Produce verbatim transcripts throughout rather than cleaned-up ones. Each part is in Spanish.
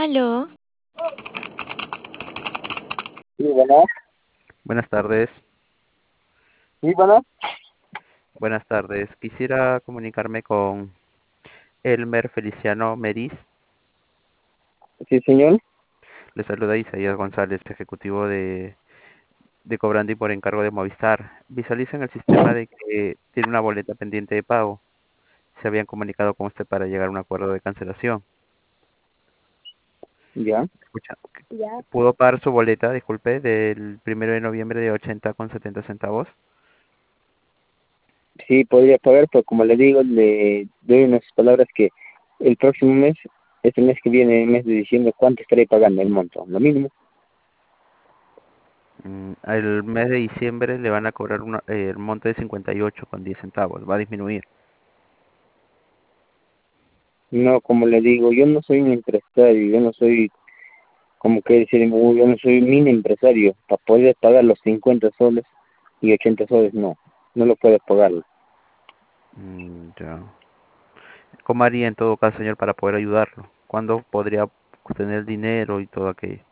Aló, Sí, bueno, Buenas tardes, sí, bueno, buenas tardes. Quisiera comunicarme con Elmer Feliciano Meris. sí, señor. Le saluda Isaías González, ejecutivo de, de Cobrando y por encargo de Movistar. Visualiza en el sistema de que tiene una boleta pendiente de pago. Se habían comunicado con usted para llegar a un acuerdo de cancelación. Ya. Escucha, ¿pudo pagar su boleta, disculpe, del primero de noviembre de ochenta con setenta centavos? Sí, podría pagar, pero como le digo, le doy unas palabras que el próximo mes, este mes que viene, el mes de diciembre, ¿cuánto estaré pagando el monto? Lo mínimo. Mm, el mes de diciembre le van a cobrar una- eh, el monto de cincuenta y ocho con diez centavos. Va a disminuir. No, como le digo, yo no soy un empresario, yo no soy, como que decir, yo no soy un mini empresario. Para poder pagar los cincuenta soles y ochenta soles, no, no lo puedes pagar. Mm, ya. ¿Cómo haría en todo caso, señor, para poder ayudarlo? ¿Cuándo podría tener el dinero y todo aquello?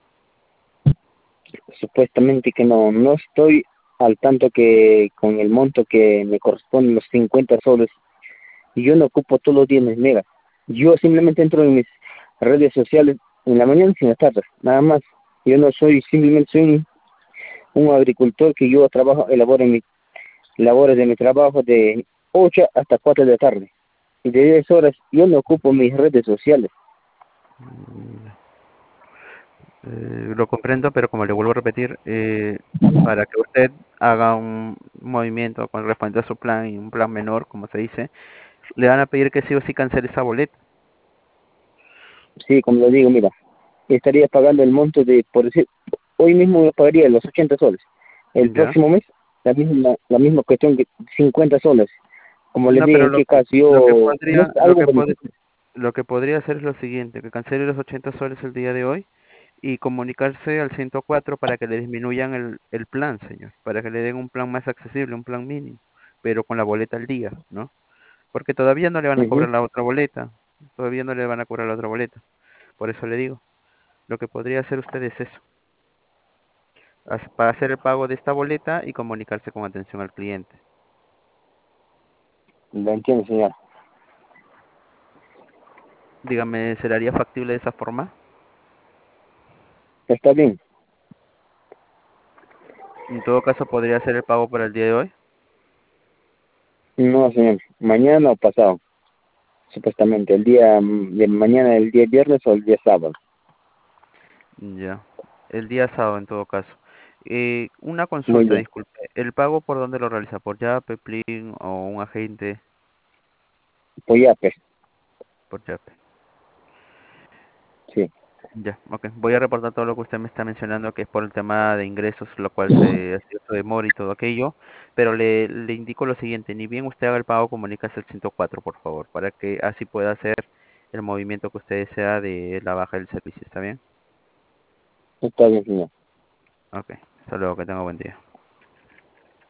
Supuestamente que no, no estoy al tanto que con el monto que me corresponden los cincuenta soles y yo no ocupo todos los días mis megas. Yo simplemente entro en mis redes sociales en la mañana y en la tarde, nada más. Yo no soy, simplemente soy un, un agricultor que yo trabajo, elaboro mis labores de mi trabajo de ocho hasta cuatro de la tarde. Y de diez horas yo no ocupo mis redes sociales. Mm, eh, lo comprendo, pero como le vuelvo a repetir, eh, para que usted haga un movimiento con respecto a su plan y un plan menor, como se dice, le van a pedir que sí o sí cancele esa boleta. Sí, como lo digo, mira, estaría pagando el monto de, por decir, hoy mismo yo pagaría los ochenta soles. El ¿Ya? próximo mes, la misma, la misma cuestión que cincuenta soles. Como les No, dije, pero en lo qué que, caso, lo que yo, no es podría, lo algo que pod- beneficio. lo que podría hacer es lo siguiente, que cancele los ochenta soles el día de hoy y comunicarse al ciento cuatro para que le disminuyan el, el plan, señor, para que le den un plan más accesible, un plan mínimo, pero con la boleta al día, ¿no? Porque todavía no le van a Ujú. cobrar la otra boleta, todavía no le van a cobrar la otra boleta. Por eso le digo, lo que podría hacer usted es eso, haz- para hacer el pago de esta boleta y comunicarse con atención al cliente. Lo entiendo, señor. Dígame, ¿sería factible de esa forma? Está bien. En todo caso, podría hacer el pago para el día de hoy. No, señor. Mañana o pasado, supuestamente. El día mm, de mañana, el día viernes o el día sábado. Ya, el día sábado en todo caso. Eh, una Muy consulta, bien. disculpe. ¿El pago por dónde lo realiza? ¿Por Yape, Plin o un agente Pues ya, pues. por Yape? Sí. Ya, ok. Voy a reportar todo lo que usted me está mencionando, que es por el tema de ingresos, lo cual se hace su demora y todo aquello. Pero le, le indico lo siguiente, ni bien usted haga el pago, comuníquese al ciento cuatro, por favor, para que así pueda hacer el movimiento que usted desea de la baja del servicio. ¿Está bien? Está bien, señor. Ok. Hasta luego, que tenga buen día.